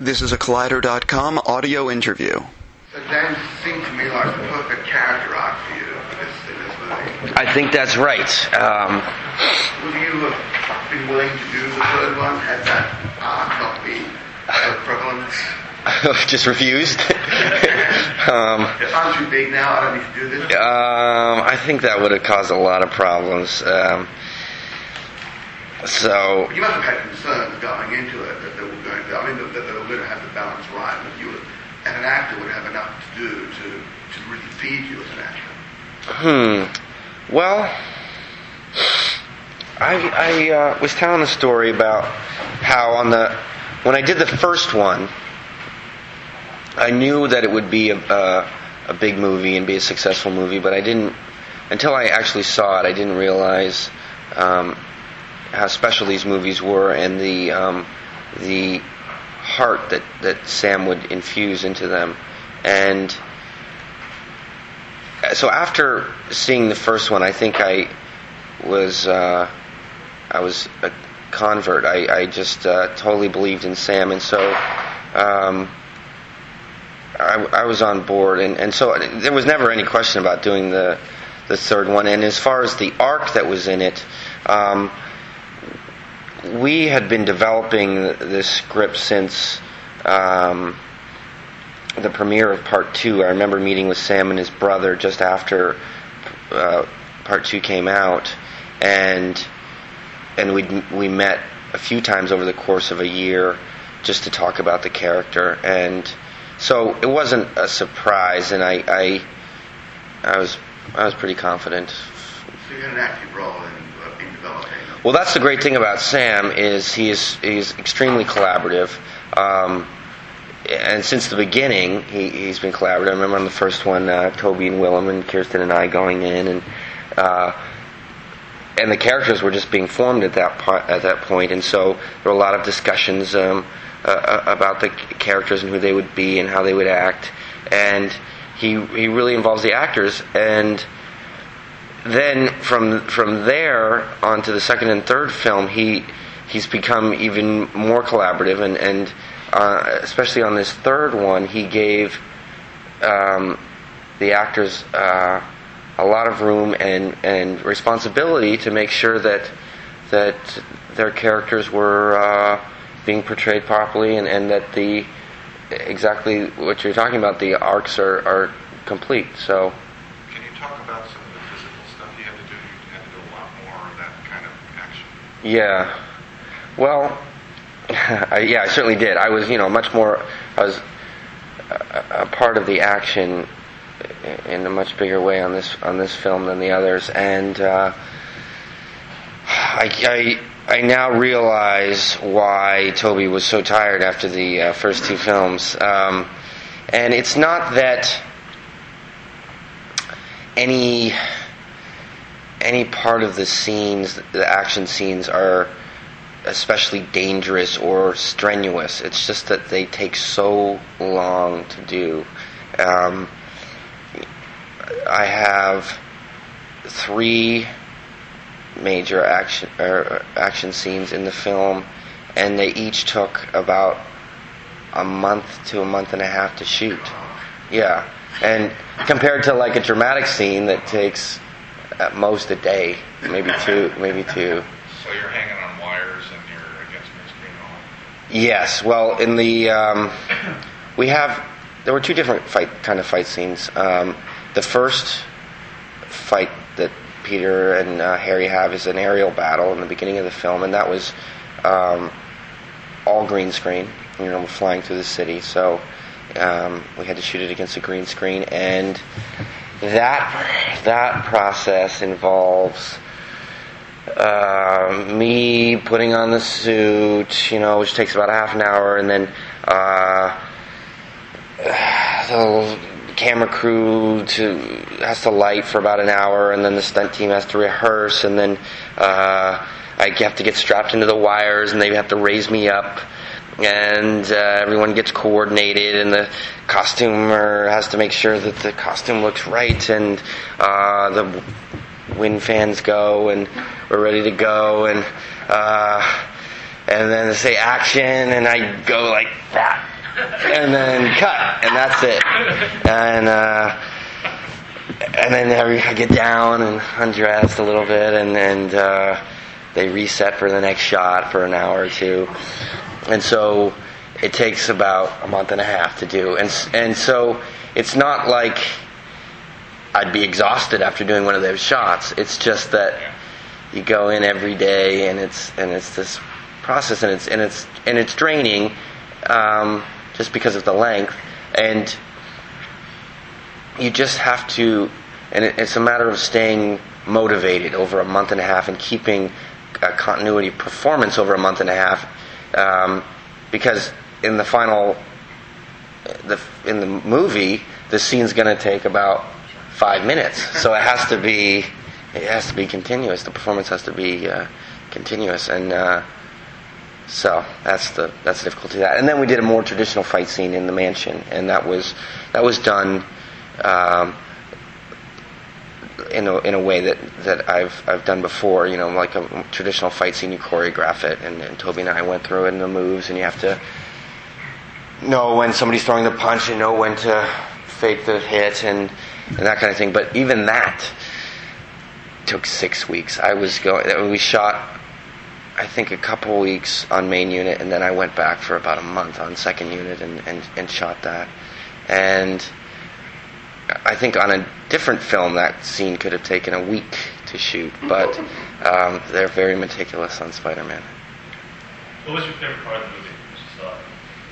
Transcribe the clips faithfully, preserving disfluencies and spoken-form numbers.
This is a Collider dot com audio interview. So James seemed to me like the perfect character arc for you in this, in this movie. I think that's right. Um, Would you have been willing to do the third one had that arc not been so prevalent? just refused. um, I'm too big now, I don't need to do this. um, I think that would have caused a lot of problems. Um, so But you must have had concerns going into it that they were going to, I mean, that, that they were going to have the balance right, and that you would, and an actor would have enough to do to, to really feed you as an actor. Hmm. Well, I I uh, was telling a story about how on the when I did the first one, I knew that it would be a, a a big movie and be a successful movie, but I didn't until I actually saw it. I didn't realize um, how special these movies were and the um, the heart that, that Sam would infuse into them. And so after seeing the first one, I think I was uh, I was a convert. I, I just uh, totally believed in Sam, and so um, I, I was on board. And, and so there was never any question about doing the the third one. And as far as the arc that was in it, um, we had been developing this script since um, the premiere of Part Two. I remember meeting with Sam and his brother just after uh, Part Two came out, and and we we met a few times over the course of a year just to talk about the character, and so it wasn't a surprise, and I I, I was I was pretty confident. So you had an active role in, uh, in developing. Well, that's the great thing about Sam is he is he's extremely collaborative, um, and since the beginning he, he's been collaborative. I remember on the first one, uh, Toby and Willem and Kirsten and I going in, and uh, and the characters were just being formed at that po- at that point, and so there were a lot of discussions um, uh, about the characters and who they would be and how they would act, and he he really involves the actors. And then from from there on to the second and third film, he he's become even more collaborative, and and uh, especially on this third one, he gave um, the actors uh, a lot of room and, and responsibility to make sure that that their characters were uh, being portrayed properly, and, and that the exactly what you're talking about, the arcs are, are complete. So. Can you talk about some of the physical stuff you had to do? You had to do a lot more of that kind of action. Yeah. Well, I, yeah, I certainly did. I was, you know, much more. I was a, a part of the action in a much bigger way on this on this film than the others, and uh, I, I I now realize why Toby was so tired after the uh, first two films, um, and it's not that any any part of the scenes, the action scenes, are especially dangerous or strenuous. It's just that they take so long to do. Um, I have three major action er, action scenes in the film, and they each took about a month to a month and a half to shoot. Yeah, and compared to like a dramatic scene that takes at most a day, maybe two, maybe two. So you're hanging on wires and you're against mid-screen and all. Yes. Well, in the um, we have there were two different fight kind of fight scenes. Um, the first fight that Peter and uh, Harry have is an aerial battle in the beginning of the film, and that was um, all green screen. You know, we're flying through the city, so um, we had to shoot it against a green screen, and that that process involves uh, me putting on the suit, you know, which takes about half an hour, and then uh, the camera crew to has to light for about an hour, and then the stunt team has to rehearse, and then uh, I have to get strapped into the wires, and they have to raise me up, and uh, everyone gets coordinated, and the costumer has to make sure that the costume looks right, and uh, the wind fans go, and we're ready to go, and uh, and then they say action, and I go like that. and then cut, and that's it. And uh, and then I get down and undressed a little bit, and and uh, they reset for the next shot for an hour or two, and so it takes about a month and a half to do, and and so it's not like I'd be exhausted after doing one of those shots. It's just that you go in every day, and it's and it's this process, and it's and it's and it's draining, um, just because of the length, and you just have to, and it, it's a matter of staying motivated over a month and a half and keeping a continuity performance over a month and a half, um, because in the final, the in the movie, the scene's going to take about five minutes, so it has to be it has to be continuous. The performance has to be uh, continuous, and uh, so that's the that's the difficulty of that. And then we did a more traditional fight scene in the mansion, and that was that was done um, in a in a way that, that I've I've done before. You know, like a traditional fight scene, you choreograph it, and, and Toby and I went through it in the moves, and you have to know when somebody's throwing the punch, and know when to fake the hit, and, and that kind of thing. But even that took six weeks. I was going. We shot, I think, a couple weeks on main unit, and then I went back for about a month on second unit and, and, and shot that. And I think on a different film, that scene could have taken a week to shoot. But um, they're very meticulous on Spider-Man. What was your favorite part of the movie when you saw it?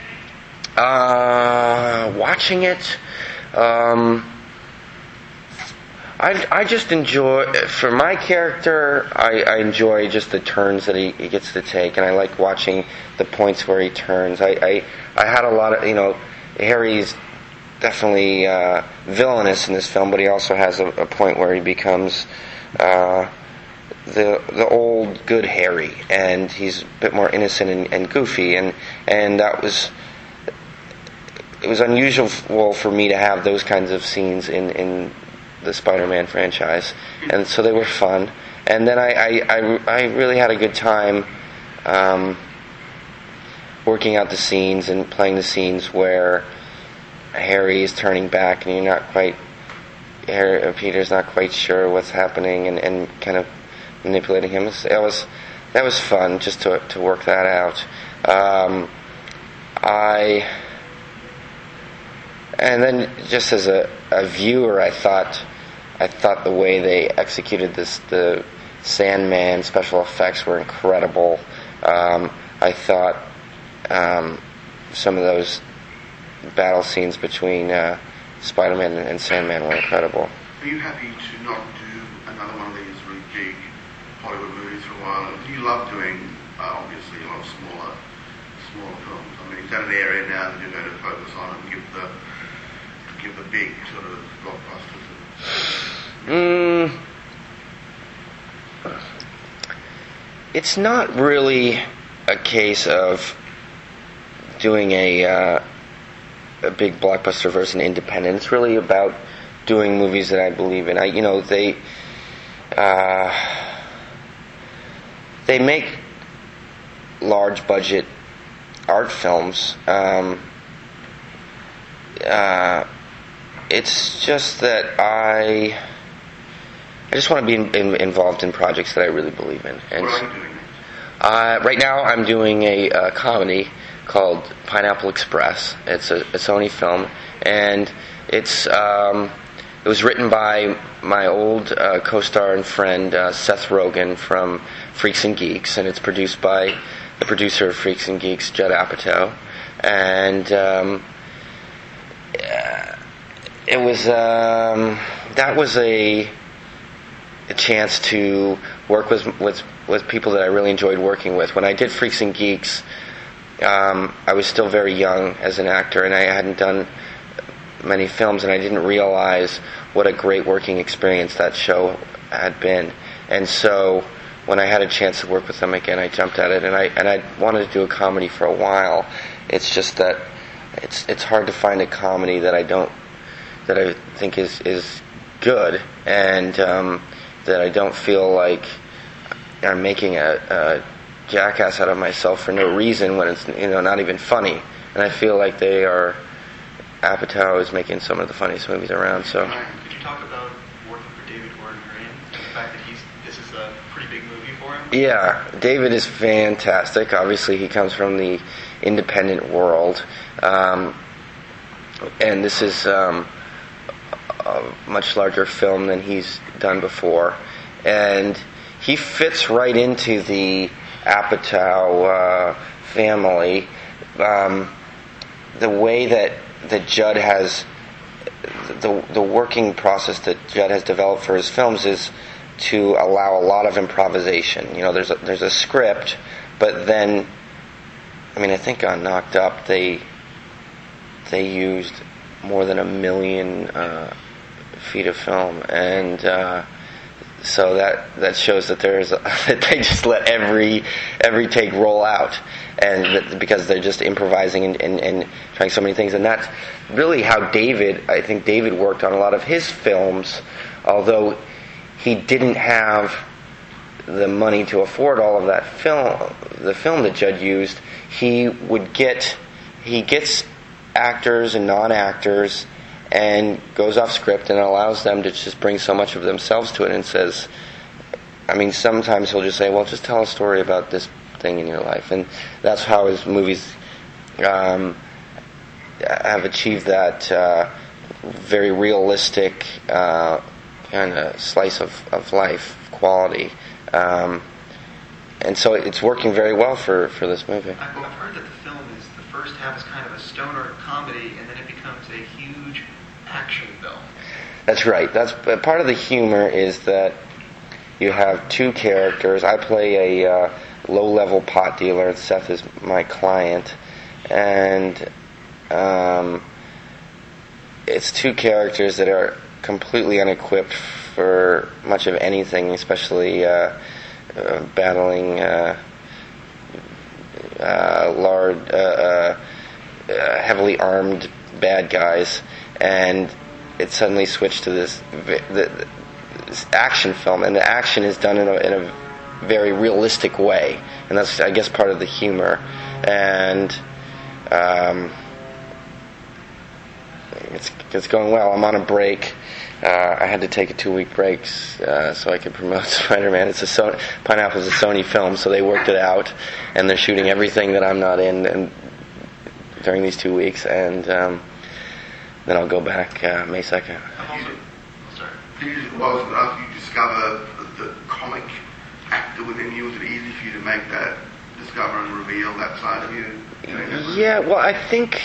Uh, watching it, um, I I just enjoy, for my character, I, I enjoy just the turns that he, he gets to take, and I like watching the points where he turns. I, I, I had a lot of, you know, Harry's definitely uh, villainous in this film, but he also has a, a point where he becomes uh, the the old good Harry, and he's a bit more innocent and, and goofy, and and that was. It was unusual for me to have those kinds of scenes in, in the Spider-Man franchise, and so they were fun. And then I I, I, I really had a good time um, working out the scenes and playing the scenes where Harry is turning back and you're not quite, Harry, Peter's not quite sure what's happening, and, and kind of manipulating him. That was that was fun just to to work that out. Um, I. And then, just as a, a viewer, I thought, I thought the way they executed this, the Sandman special effects were incredible. Um, I thought um, some of those battle scenes between uh, Spider-Man and, and Sandman were incredible. Are you happy to not do another one of these really big Hollywood movies for a while? Do you love doing, uh, obviously, a lot of smaller, smaller films? I mean, is that an area now that you're going to focus on and give the give the big sort of blockbusters? Mm, it's not really a case of doing a uh, a big blockbuster versus an independent. It's really about doing movies that I believe in. I, you know, they uh, they make large budget art films. Um, uh, It's just that I, I just want to be in, in, involved in projects that I really believe in. And what are you doing? Uh, right now, I'm doing a, a comedy called Pineapple Express. It's a, a Sony film, and it's um, it was written by my old uh, co-star and friend uh, Seth Rogen from Freaks and Geeks, and it's produced by the producer of Freaks and Geeks, Judd Apatow, and. Um, uh, It was um, that was a a chance to work with with with people that I really enjoyed working with. When I did Freaks and Geeks, um, I was still very young as an actor, and I hadn't done many films, and I didn't realize what a great working experience that show had been. And so, when I had a chance to work with them again, I jumped at it, and I and I wanted to do a comedy for a while. It's just that it's it's hard to find a comedy that I don't. that I think is is good, and um, that I don't feel like I'm making a, a jackass out of myself for no reason when it's, you know, not even funny. and I feel like they are. Apatow is making some of the funniest movies around. So. Could you talk about working for David Gordon Green? The fact that he's this is a pretty big movie for him. Yeah, David is fantastic. Obviously, he comes from the independent world, um, and this is um, a much larger film than he's done before, and he fits right into the Apatow uh, family. Um, the way that that Judd has the the working process that Judd has developed for his films is to allow a lot of improvisation. You know, there's a, there's a script, but then, I mean, I think on Knocked Up they they used more than a million uh, feet of film, and uh, so that that shows that there's a, that they just let every every take roll out, and that, because they're just improvising and, and, and trying so many things, and that's really how David, I think David worked on a lot of his films, although he didn't have the money to afford all of that film, the film that Judd used. He would get, he gets actors and non-actors and goes off script and allows them to just bring so much of themselves to it, and says, I mean, sometimes he'll just say, well, just tell a story about this thing in your life, and that's how his movies um, have achieved that uh, very realistic uh, kind of slice of, of life quality, um, and so it's working very well for, for this movie. I've, I've heard that the film is, the first half is kind of a stoner comedy, and then it becomes a huge action film. That's right. That's part of the humor is that you have two characters. I play a uh, low-level pot dealer, and Seth is my client, and um, it's two characters that are completely unequipped for much of anything, especially uh, uh, battling uh, uh, large, uh, uh, uh, heavily armed bad guys, and it suddenly switched to this, the, this action film, and the action is done in a, in a very realistic way, and that's, I guess, part of the humor, and um, it's it's going well. I'm on a break. Uh, I had to take a two-week break uh, so I could promote Spider-Man. It's a Sony, Pineapple's a Sony film, so they worked it out, and they're shooting everything that I'm not in, and during these two weeks, and um, then I'll go back uh, May second. I'm also, sorry. You, well, after you discover the, the comic actor within you, was it easy for you to make that, discover and reveal that side of you? Yeah, well, I think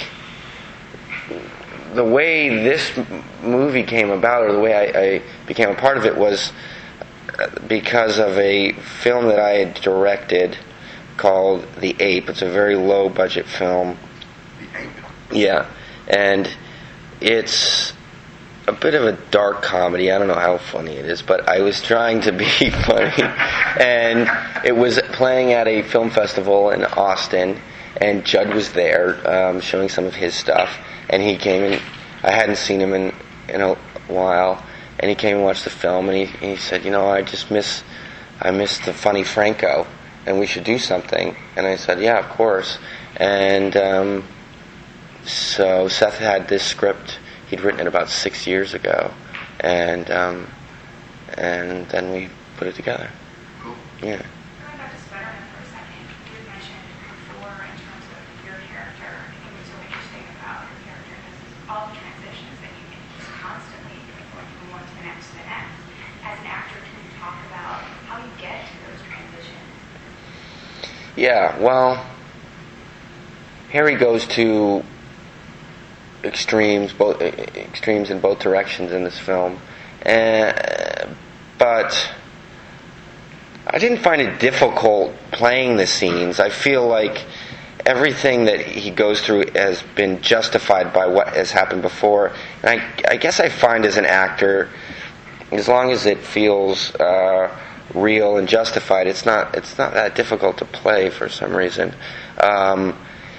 the way this m- movie came about, or the way I, I became a part of it, was because of a film that I had directed called The Ape. It's a very low-budget film. The Ape? Yeah, and it's a bit of a dark comedy. I don't know how funny it is, but I was trying to be funny. And it was playing at a film festival in Austin, and Judd was there um, showing some of his stuff, and he came and I hadn't seen him in, in a while, and he came and watched the film, and he, he said, you know, I just miss, I miss the funny Franco, and we should do something. And I said, yeah, of course. And um, so Seth had this script. He'd written it about six years ago, and um, and then we put it together. Cool. Yeah. Going back to Spider-Man for a second, you had mentioned before in terms of your character, I think what's so interesting about your character is all the transitions that you can just constantly like, going from one to the next to the next. As an actor, can you talk about how you get to those transitions? Yeah, well, Harry goes to extremes, both extremes in both directions in this film, uh, but I didn't find it difficult playing the scenes. I feel like everything that he goes through has been justified by what has happened before, and I, I guess I find as an actor, as long as it feels uh, real and justified, it's not it's not that difficult to play for some reason, um,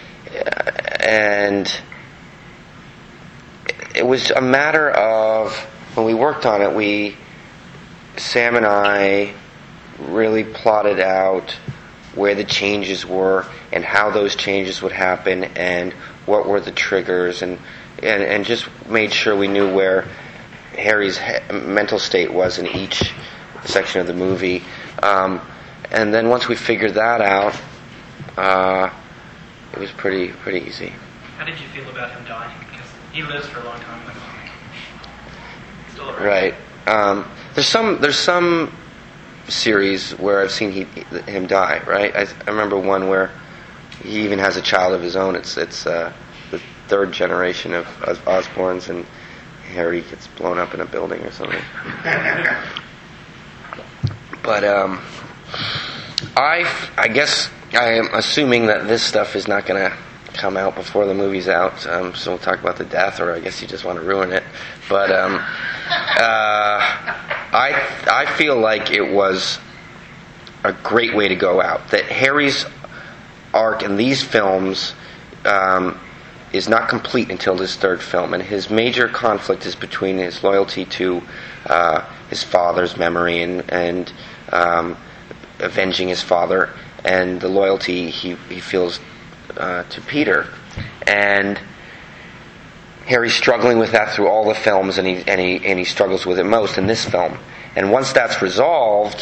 and it was a matter of, when we worked on it, we, Sam and I, really plotted out where the changes were and how those changes would happen and what were the triggers, and and, and just made sure we knew where Harry's he- mental state was in each section of the movie. Um, and then once we figured that out, uh, it was pretty pretty easy. How did you feel about him dying? Because he lives for a long time. Still around. Right. Um, there's some there's some series where I've seen he, him die. Right. I, I remember one where he even has a child of his own. It's it's uh, the third generation of Os- Osborns, and Harry gets blown up in a building or something. But um, I I guess I am assuming that this stuff is not going to come out before the movie's out. Um, so we'll talk about the death, or I guess you just want to ruin it. But um, uh, I I feel like it was a great way to go out. That Harry's arc in these films um, is not complete until this third film, and his major conflict is between his loyalty to uh, his father's memory and and um, avenging his father, and the loyalty he he feels uh, to Peter. And Harry's struggling with that through all the films, and he and he and he struggles with it most in this film. And once that's resolved,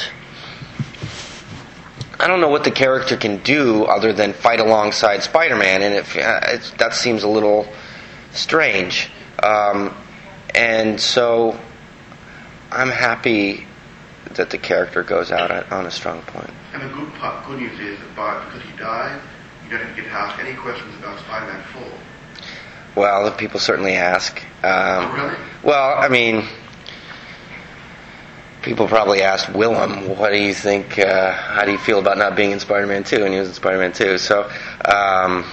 I don't know what the character can do other than fight alongside Spider-Man, and it, it's, that seems a little strange. Um, and so I'm happy that the character goes out at, on a strong point. And the good part, good news is that by, because he died, you don't get to ask any questions about Spider-Man four. Well, the people certainly ask. Um, Oh, really? Well, I mean, people probably asked Willem, what do you think, uh, how do you feel about not being in Spider-Man two? And he was in Spider-Man two. So, um,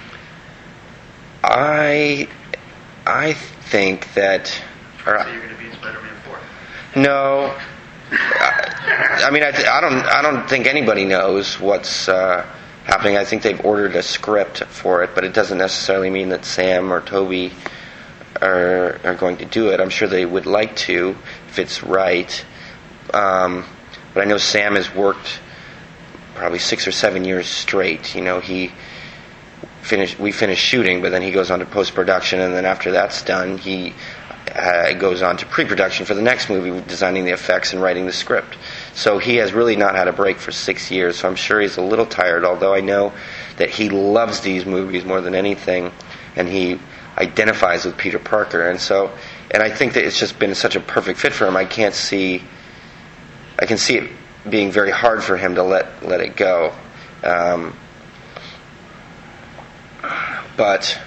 I, I think that... Or, So you're going to be in Spider-Man four? no, I, I mean, I, th- I don't, I don't think anybody knows what's uh, happening. I think they've ordered a script for it, but it doesn't necessarily mean that Sam or Toby are are going to do it. I'm sure they would like to if it's right. Um, but I know Sam has worked probably six or seven years straight. You know, he finished. We finished shooting, but then he goes on to post production, and then after that's done, he uh, goes on to pre-production for the next movie, designing the effects and writing the script. So he has really not had a break for six years. So I'm sure he's a little tired. Although I know that he loves these movies more than anything, and he identifies with Peter Parker, and so, and I think that it's just been such a perfect fit for him. I can't see. I can see it being very hard for him to let let it go. Um, but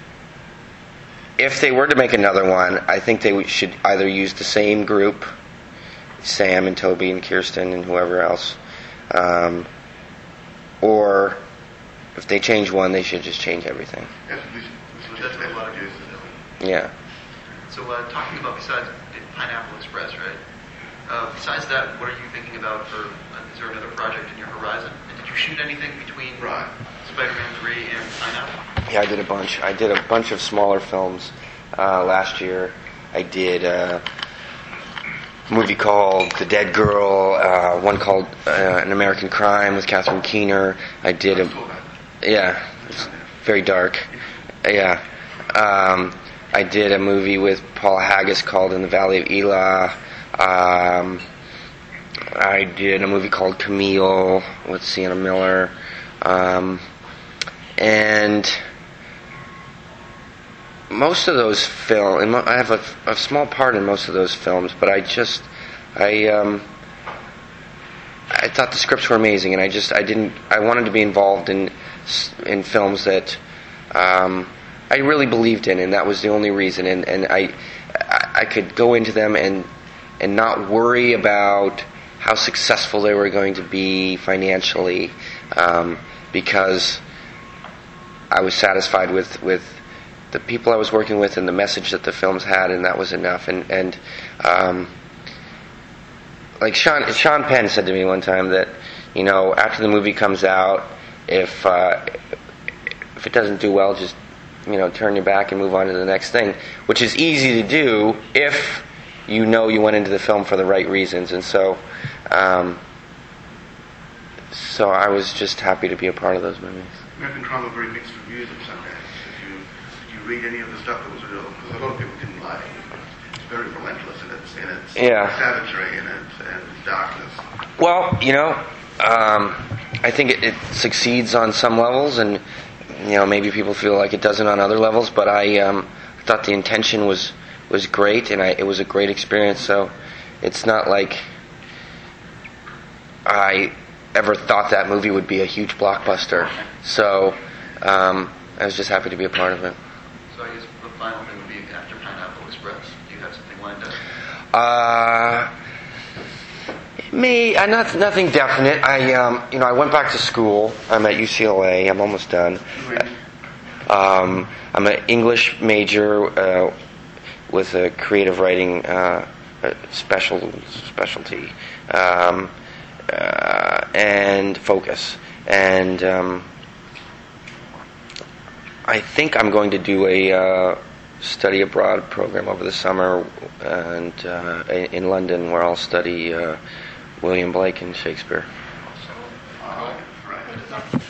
if they were to make another one, I think they should either use the same group, Sam and Toby and Kirsten and whoever else, um, or if they change one, they should just change everything. Yes, this, this That's what a lot of do. people do. Yeah. So uh, talking about besides Pineapple Express, right? Uh, besides that, what are you thinking about for, uh, is there another project in your horizon? And did you shoot anything between Right. Spider-Man three and Pineapple? Yeah, I did a bunch. I did a bunch of smaller films uh, last year. I did uh, a movie called The Dead Girl, uh, one called uh, An American Crime with Catherine Keener. I did a... Yeah, it's very dark. Yeah. Um, I did a movie with Paul Haggis called In the Valley of Elah. Um, I did a movie called Camille with Sienna Miller. Um, and most of those films, I have a, a small part in most of those films, but I just, I, um, I thought the scripts were amazing, and I just, I didn't, I wanted to be involved in, in films that, um, I really believed in, and that was the only reason, and, and I, I could go into them and, and not worry about how successful they were going to be financially, um, because I was satisfied with, with the people I was working with and the message that the films had, and that was enough. And, and um, like Sean, Sean Penn said to me one time that, you know, after the movie comes out, if uh, if it doesn't do well, just, you know, turn your back and move on to the next thing, which is easy to do if you know you went into the film for the right reasons. And so um, so I was just happy to be a part of those movies. American Crime were very mixed reviews at Sundance. Did you, did you read any of the stuff that was real? Because a lot of people didn't like it. It's very relentless in its, in its Yeah. savagery and its, and its darkness. Well, you know, um, I think it, it succeeds on some levels, and you know, maybe people feel like it doesn't on other levels. But I um, thought the intention was was great, and I, it was a great experience. So it's not like I ever thought that movie would be a huge blockbuster. So um, I was just happy to be a part of it. So I guess the final thing would be after Pineapple Express. Do you have something lined up? Uh, me, uh, not, nothing definite. I, um, you know, I went back to school. I'm at U C L A. I'm almost done. Um, I'm an English major uh, with a creative writing uh, special specialty um, uh, and focus. And um, I think I'm going to do a uh, study abroad program over the summer and uh, in London, where I'll study uh, William Blake and Shakespeare. Uh, right.